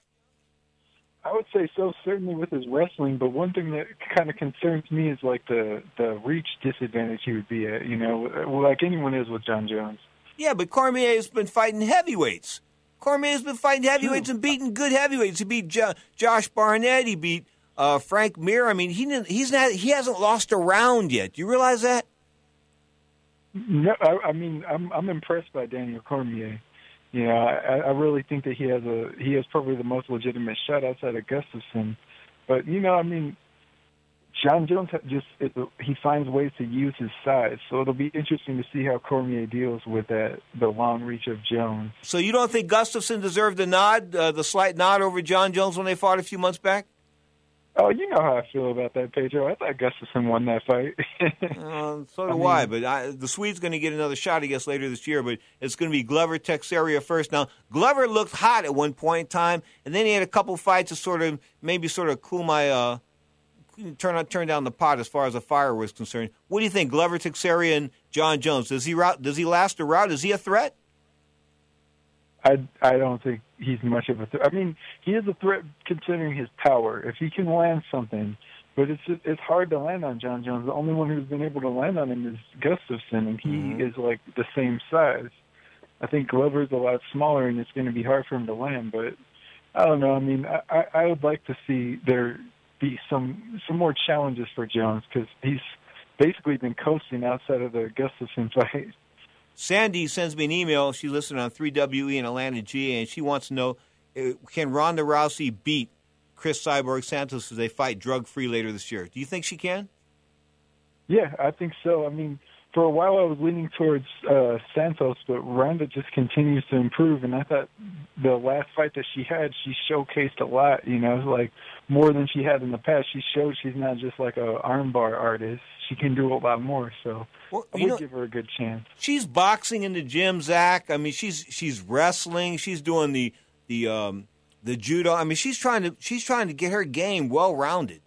I would say so, certainly with his wrestling, but one thing that kind of concerns me is like the reach disadvantage he would be at, like anyone is with John Jones. Yeah, but Cormier has been fighting heavyweights. Cormier's been fighting heavyweights and beating good heavyweights. He beat Josh Barnett. He beat Frank Mir. I mean, he hasn't lost a round yet. Do you realize that? No, I'm impressed by Daniel Cormier. I really think that he has probably the most legitimate shot outside of Gustafsson. But John Jones he finds ways to use his size, so it'll be interesting to see how Cormier deals with the long reach of Jones. So you don't think Gustafsson deserved the slight nod over John Jones when they fought a few months back? Oh, you know how I feel about that, Pedro. I thought Gustafsson won that fight. So do I. But the Swede's going to get another shot, I guess, later this year. But it's going to be Glover Teixeira first. Now, Glover looked hot at one point in time, and then he had a couple fights to sort of cool my turn down the pot as far as the fire was concerned. What do you think, Glover Teixeira and John Jones? Does he last the route? Is he a threat? I don't think he's much of a threat. I mean, he is a threat considering his power. If he can land something, but it's hard to land on John Jones. The only one who's been able to land on him is Gustafsson, and he is like the same size. I think Glover's a lot smaller, and it's going to be hard for him to land. But I don't know. I mean, I would like to see there be some more challenges for Jones because he's basically been coasting outside of the Gustafsson fight. Sandy sends me an email. She's listening on 3WE in Atlanta, GA, and she wants to know, can Ronda Rousey beat Chris Cyborg Santos as they fight drug-free later this year? Do you think she can? Yeah, I think so. I mean, for a while I was leaning towards Santos, but Ronda just continues to improve, and I thought the last fight that she had, she showcased a lot, like more than she had in the past. She showed she's not just like a armbar artist. She can do a lot more, so I would give her a good chance. She's boxing in the gym, Zach. I mean, she's wrestling. She's doing the judo. I mean, she's trying to get her game well rounded.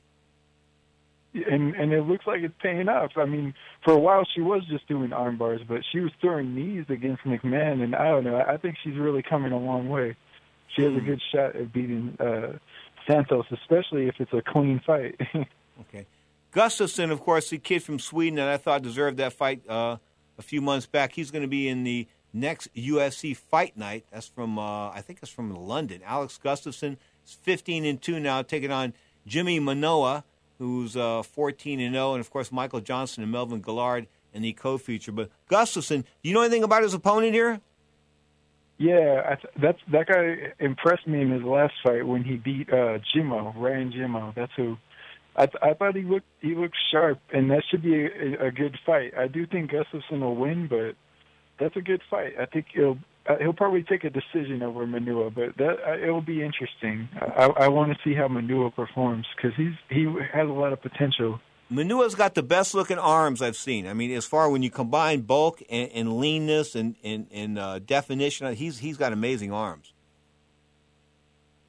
And it looks like it's paying off. I mean, for a while she was just doing arm bars, but she was throwing knees against McMahon, and I don't know. I think she's really coming a long way. She has a good shot at beating Santos, especially if it's a clean fight. Okay. Gustafsson, of course, the kid from Sweden that I thought deserved that fight a few months back. He's going to be in the next UFC Fight Night. That's from, I think it's from London. Alex Gustafsson is 15-2 now, taking on Jimmy Manoa, who's 14-0, and of course Michael Johnson and Melvin Gillard in the co-feature. But Gustafsson, do you know anything about his opponent here? Yeah, that guy impressed me in his last fight when he beat Ryan Jimmo. That's who. I thought he looked sharp, and that should be a good fight. I do think Gustafsson will win, but that's a good fight. I think he'll probably take a decision over Manua, but it will be interesting. I want to see how Manua performs because he has a lot of potential. Manua's got the best looking arms I've seen. I mean, as far when you combine bulk and leanness and definition, he's got amazing arms.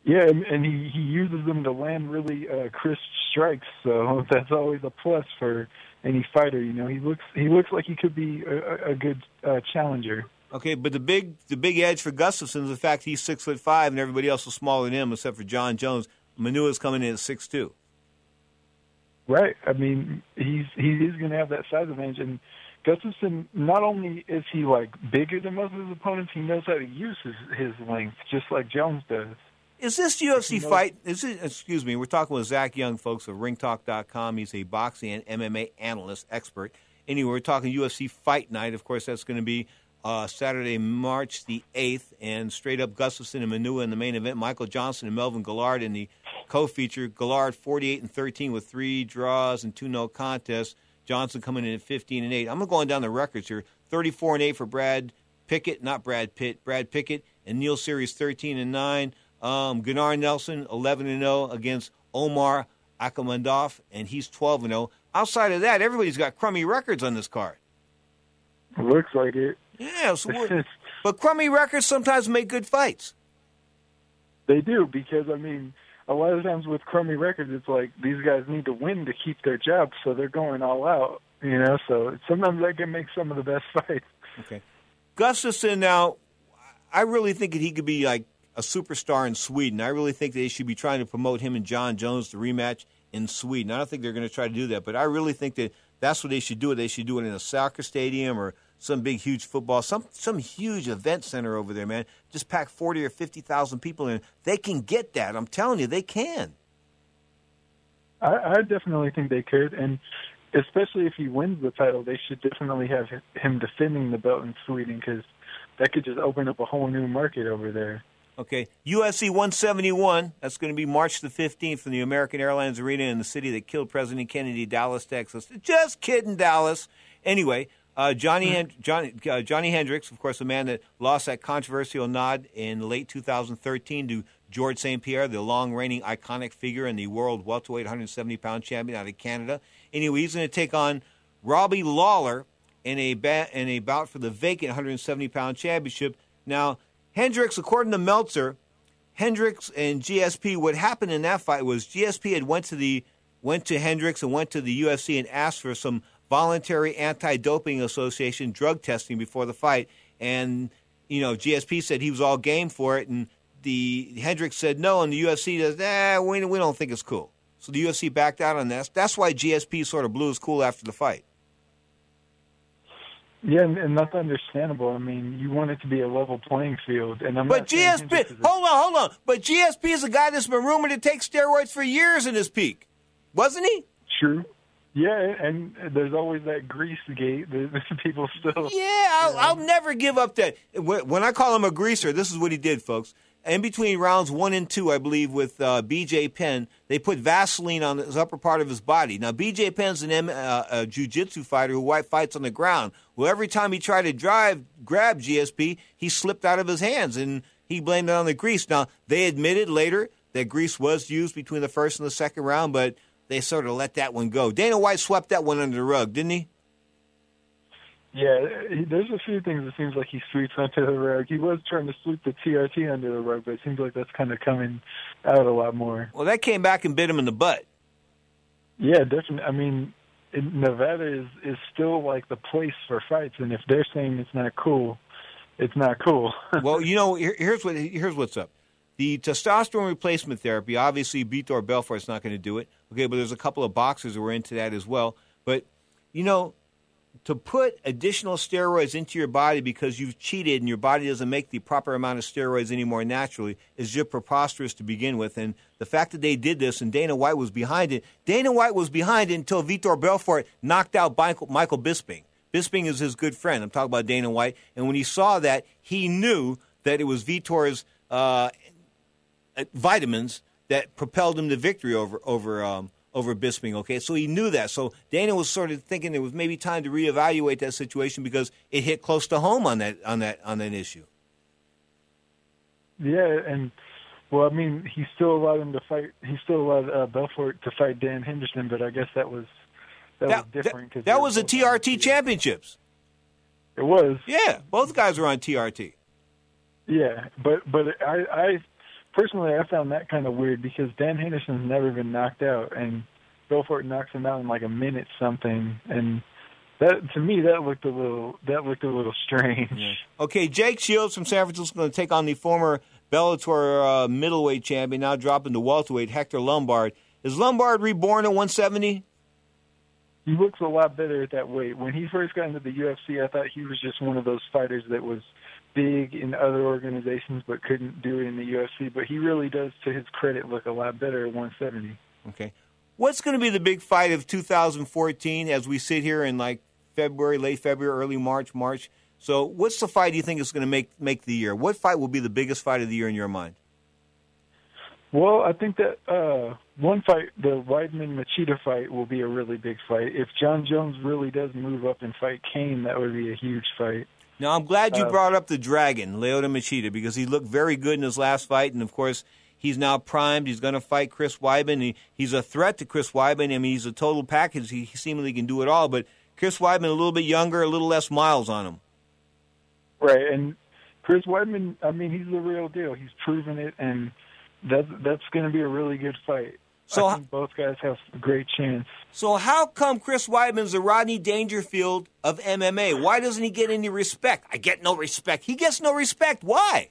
Yeah, and he uses them to land really crisp strikes, so that's always a plus for any fighter. You know, he looks like he could be a good challenger. Okay, but the big edge for Gustafsson is the fact he's 6'5" and everybody else is smaller than him except for John Jones. Manua's coming in at 6'2". Right. I mean, he is going to have that size advantage, and Gustafsson, not only is he like bigger than most of his opponents, he knows how to use his length, just like Jones does. Is this UFC fight? Excuse me. We're talking with Zach Young, folks, of RingTalk.com. He's a boxing and MMA analyst expert. Anyway, we're talking UFC Fight Night. Of course, that's going to be Saturday, March the 8th, and straight up Gustafsson and Manua in the main event. Michael Johnson and Melvin Gillard in the co-feature. Gillard 48-13 with 3 draws and 2 no contests. Johnson coming in at 15-8. I'm going down the records here. 34-8 for Brad Pickett, not Brad Pitt. Brad Pickett and Neil Series 13-9. Gunnar Nelson 11-0 against Omar Akhmadov, and he's 12-0. Outside of that, everybody's got crummy records on this card. Looks like it. Yeah, but crummy records sometimes make good fights. They do, because, I mean, a lot of times with crummy records, it's like these guys need to win to keep their job, so they're going all out, you know, so sometimes that can make some of the best fights. Okay. Gustafsson, now, I really think that he could be like a superstar in Sweden. I really think they should be trying to promote him and John Jones, the rematch in Sweden. I don't think they're going to try to do that, but I really think that that's what they should do. They should do it in a soccer stadium or some big, huge football, some huge event center over there, man. Just pack 40 or 50,000 people in. They can get that. I'm telling you, they can. I definitely think they could, and especially if he wins the title, they should definitely have him defending the belt in Sweden, because that could just open up a whole new market over there. Okay, UFC 171, that's going to be March the 15th from the American Airlines Arena in the city that killed President Kennedy, Dallas, Texas. Just kidding, Dallas. Anyway, Johnny Hendricks, of course, the man that lost that controversial nod in late 2013 to George St. Pierre, the long-reigning iconic figure and the world welterweight 170-pound champion out of Canada. Anyway, he's going to take on Robbie Lawler in a bout for the vacant 170-pound championship. Now, Hendricks, according to Meltzer, Hendricks and GSP, what happened in that fight was GSP had went to Hendricks and went to the UFC and asked for some voluntary anti-doping association drug testing before the fight, and GSP said he was all game for it, and the Hendricks said no, and the UFC does, we don't think it's cool. So the UFC backed out on that. That's why GSP sort of blew his cool after the fight. Yeah, and that's understandable. I mean, you want it to be a level playing field. But GSP, hold on. But GSP is a guy that's been rumored to take steroids for years in his peak. Wasn't he? True. Yeah, and there's always that grease gate. People still... Yeah, I'll never give up that. When I call him a greaser, this is what he did, folks. In between rounds 1 and 2, I believe, with B.J. Penn, they put Vaseline on his upper part of his body. Now, B.J. Penn's a jiu-jitsu fighter who fights on the ground. Well, every time he tried to grab GSP, he slipped out of his hands, and he blamed it on the grease. Now, they admitted later that grease was used between the first and the second round, but they sort of let that one go. Dana White swept that one under the rug, didn't he? Yeah, there's a few things it seems like he sweeps under the rug. He was trying to sweep the TRT under the rug, but it seems like that's kind of coming out a lot more. Well, that came back and bit him in the butt. Yeah, definitely. I mean, Nevada is still like the place for fights, and if they're saying it's not cool, it's not cool. Well, here's what's up. The testosterone replacement therapy, obviously Vitor Belfort's not going to do it. Okay, but there's a couple of boxers who are into that as well. But, to put additional steroids into your body because you've cheated and your body doesn't make the proper amount of steroids anymore naturally is just preposterous to begin with. And the fact that they did this and Dana White was behind it, until Vitor Belfort knocked out Michael Bisping. Bisping is his good friend. I'm talking about Dana White. And when he saw that, he knew that it was Vitor's vitamins that propelled him to victory over Bisping, okay? So he knew that. So Dana was sort of thinking it was maybe time to reevaluate that situation because it hit close to home on that issue. Yeah, and well, I mean, he still allowed him to fight. He still allowed Belfort to fight Dan Henderson, but I guess that was different. That was the TRT championships. It was. Yeah, both guys were on TRT. Yeah, but I personally, I found that kind of weird because Dan Henderson's never been knocked out, and Belfort knocks him out in like a minute something, and that to me that looked a little strange. Yeah. Okay, Jake Shields from San Francisco is going to take on the former Bellator middleweight champion, now dropping to welterweight, Hector Lombard. Is Lombard reborn at 170? He looks a lot better at that weight. When he first got into the UFC, I thought he was just one of those fighters that was big in other organizations but couldn't do it in the UFC. But he really does, to his credit, look a lot better at 170. Okay. What's going to be the big fight of 2014 as we sit here in like February, late February, early March? So what's the fight you think is going to make the year? What fight will be the biggest fight of the year in your mind? Well, I think that one fight, the Weidman-Machida fight, will be a really big fight. If John Jones really does move up and fight Kane, that would be a huge fight. Now, I'm glad you brought up the Dragon, Lyoto Machida, because he looked very good in his last fight, and, of course, he's now primed. He's going to fight Chris Weidman. He's a threat to Chris Weidman. I mean, he's a total package. He seemingly can do it all, but Chris Weidman a little bit younger, a little less miles on him. Right, and Chris Weidman, I mean, he's the real deal. He's proven it, and that's going to be a really good fight. So I think both guys have a great chance. So how come Chris Weidman's the Rodney Dangerfield of MMA? Why doesn't he get any respect? I get no respect. He gets no respect. Why?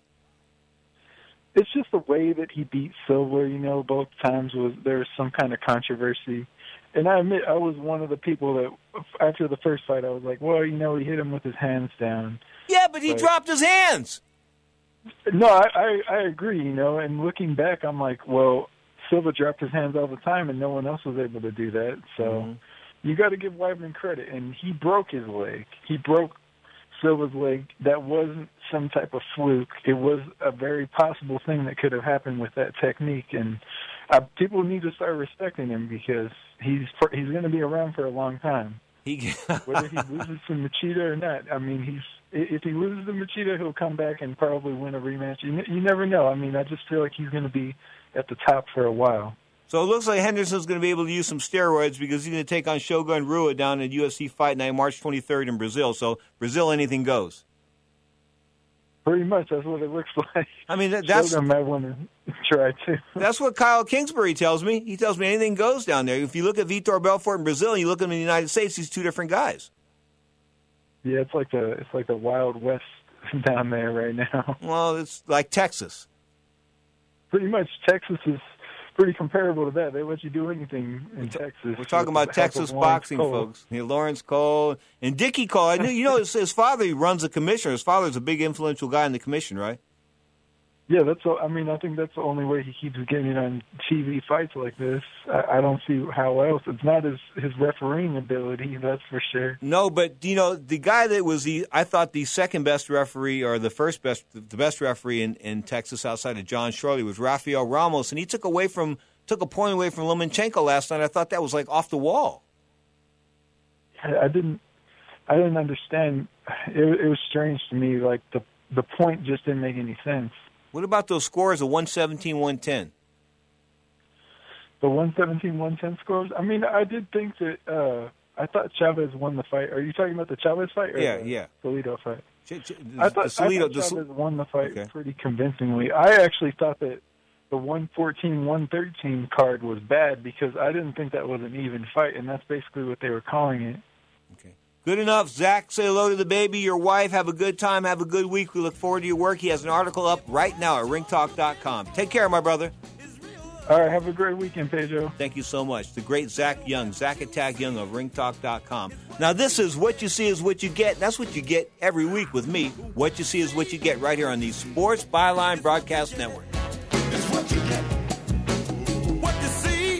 It's just the way that he beat Silva, both times there was some kind of controversy. And I admit, I was one of the people that, after the first fight, I was like, well, he hit him with his hands down. Yeah, but he dropped his hands. No, I agree, and looking back, I'm like, well, Silva dropped his hands all the time, and no one else was able to do that. So you got to give Weidman credit, and he broke his leg. He broke Silva's leg. That wasn't some type of fluke. It was a very possible thing that could have happened with that technique, and people need to start respecting him because he's going to be around for a long time. Whether he loses to Machida or not, I mean, if he loses to Machida, he'll come back and probably win a rematch. You never know. I mean, I just feel like he's going to be at the top for a while. So it looks like Henderson's going to be able to use some steroids because he's going to take on Shogun Rua down at UFC Fight Night March 23rd in Brazil. So Brazil, anything goes. Pretty much, that's what it looks like. I mean, that's Shogun might want to try too. That's what Kyle Kingsbury tells me. He tells me anything goes down there. If you look at Vitor Belfort in Brazil and you look at him in the United States, he's two different guys. Yeah, it's like the Wild West down there right now. Well, it's like Texas. Pretty much, Texas is pretty comparable to that. They let you do anything in Texas. We're talking about Texas boxing, folks. Lawrence Cole and Dickie Cole. I knew, his father runs the commission. His father's a big influential guy in the commission, right? Yeah, I think that's the only way he keeps getting on TV fights like this. I don't see how else. It's not his refereeing ability, that's for sure. No, but the guy that was I thought the second best referee or the best referee in Texas outside of John Shirley was Rafael Ramos, and he took a point away from Lomachenko last night. I thought that was like off the wall. I didn't understand. It was strange to me. Like the point just didn't make any sense. What about those scores of 117-110? The 117-110 scores? I mean, I did think that I thought Chavez won the fight. Are you talking about the Chavez fight or the Salido fight? I thought Chavez won the fight pretty convincingly. I actually thought that the 114-113 card was bad because I didn't think that was an even fight, and that's basically what they were calling it. Okay. Good enough. Zach, say hello to the baby, your wife. Have a good time. Have a good week. We look forward to your work. He has an article up right now at ringtalk.com. Take care, my brother. All right. Have a great weekend, Pedro. Thank you so much. The great Zach Young, Zach Attack Young of ringtalk.com. Now, this is What You See Is What You Get. That's what you get every week with me. What You See Is What You Get right here on the Sports Byline Broadcast Network. It's what you get. What you see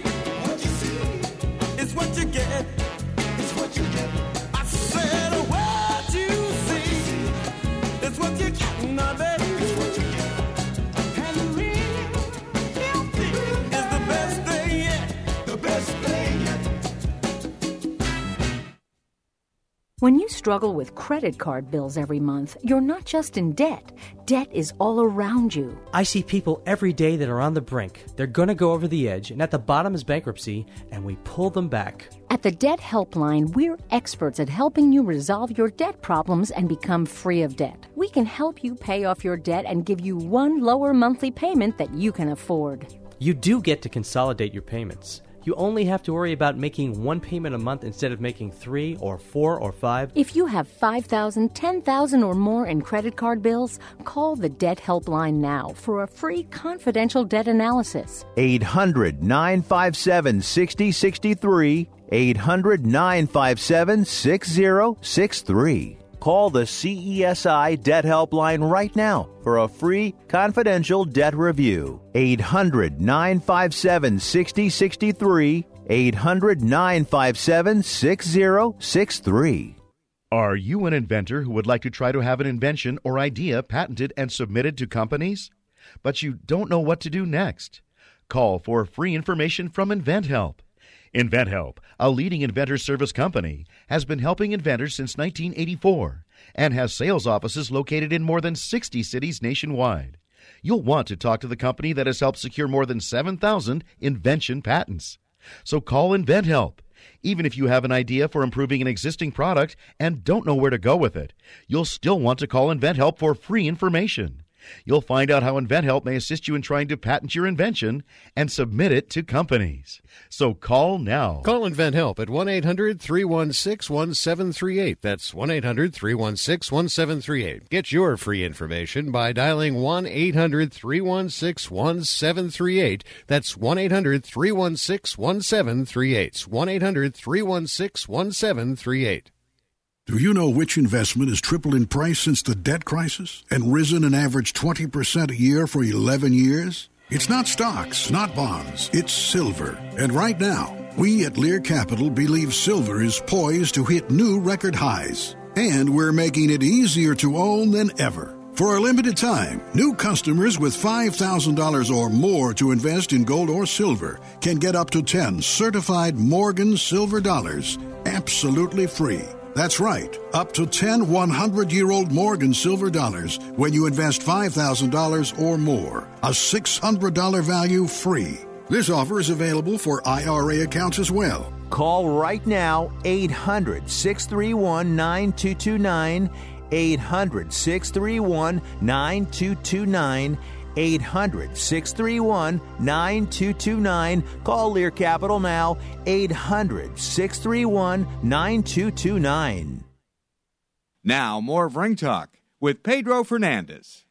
is what you get. It's what you get. I said what you see is what you get. Now, baby, it's what you get. And me, healthy is the best thing yet. The best thing yet. When you struggle with credit card bills every month, you're not just in debt. Debt is all around you. I see people every day that are on the brink. They're going to go over the edge, and at the bottom is bankruptcy, and we pull them back. At the Debt Helpline, we're experts at helping you resolve your debt problems and become free of debt. We can help you pay off your debt and give you one lower monthly payment that you can afford. You do get to consolidate your payments. You only have to worry about making one payment a month instead of making 3 or 4 or 5. If you have $5,000, $10,000 or more in credit card bills, call the Debt Helpline now for a free confidential debt analysis. 800-957-6063. 800-957-6063. Call the CESI Debt Helpline right now for a free confidential debt review. 800-957-6063. 800-957-6063. Are you an inventor who would like to try to have an invention or idea patented and submitted to companies? But you don't know what to do next? Call for free information from InventHelp. InventHelp, a leading inventor service company, has been helping inventors since 1984 and has sales offices located in more than 60 cities nationwide. You'll want to talk to the company that has helped secure more than 7,000 invention patents. So call InventHelp. Even if you have an idea for improving an existing product and don't know where to go with it, you'll still want to call InventHelp for free information. You'll find out how InventHelp may assist you in trying to patent your invention and submit it to companies. So call now. Call InventHelp at 1-800-316-1738. That's 1-800-316-1738. Get your free information by dialing 1-800-316-1738. That's 1-800-316-1738. 1-800-316-1738. Do you know which investment has tripled in price since the debt crisis and risen an average 20% a year for 11 years? It's not stocks, not bonds, it's silver. And right now, we at Lear Capital believe silver is poised to hit new record highs. And we're making it easier to own than ever. For a limited time, new customers with $5,000 or more to invest in gold or silver can get up to 10 certified Morgan silver dollars absolutely free. That's right, up to 10 100-year-old Morgan silver dollars when you invest $5,000 or more. A $600 value free. This offer is available for IRA accounts as well. Call right now, 800-631-9229, 800-631-9229, 800-631-9229. Call Lear Capital now, 800-631-9229. Now, more of Ring Talk with Pedro Fernandez.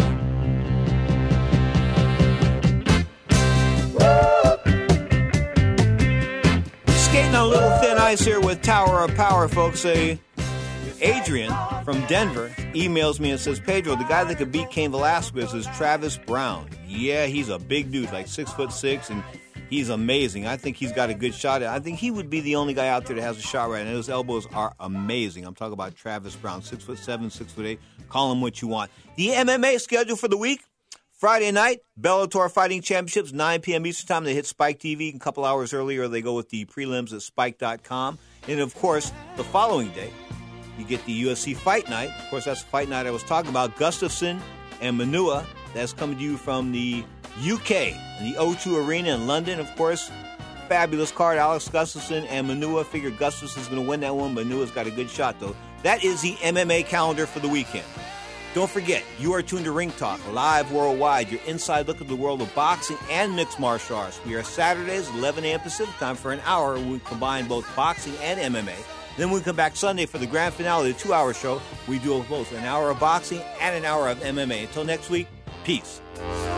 Skating on a little thin ice here with Tower of Power, folks. Adrian from Denver emails me and says, Pedro, the guy that could beat Cain Velasquez is Travis Brown. Yeah, he's a big dude, like 6'6", and he's amazing. I think he's got a good shot. I think he would be the only guy out there that has a shot right now. His elbows are amazing. I'm talking about Travis Brown, 6'7", 6'8". Call him what you want. The MMA schedule for the week. Friday night, Bellator Fighting Championships, 9 p.m. Eastern Time. They hit Spike TV a couple hours earlier. They go with the prelims at spike.com. And, of course, the following day, you get the UFC Fight Night. Of course, that's the fight night I was talking about. Gustafsson and Manua. That's coming to you from the UK, in the O2 Arena in London. Of course, fabulous card. Alex Gustafsson and Manua. Figure Gustafsson's going to win that one. Manua's got a good shot, though. That is the MMA calendar for the weekend. Don't forget, you are tuned to Ring Talk, live worldwide. Your inside look at the world of boxing and mixed martial arts. We are Saturdays, 11 a.m. Pacific time for an hour. We combine both boxing and MMA. Then we come back Sunday for the grand finale, the 2-hour show. We do both an hour of boxing and an hour of MMA. Until next week, peace.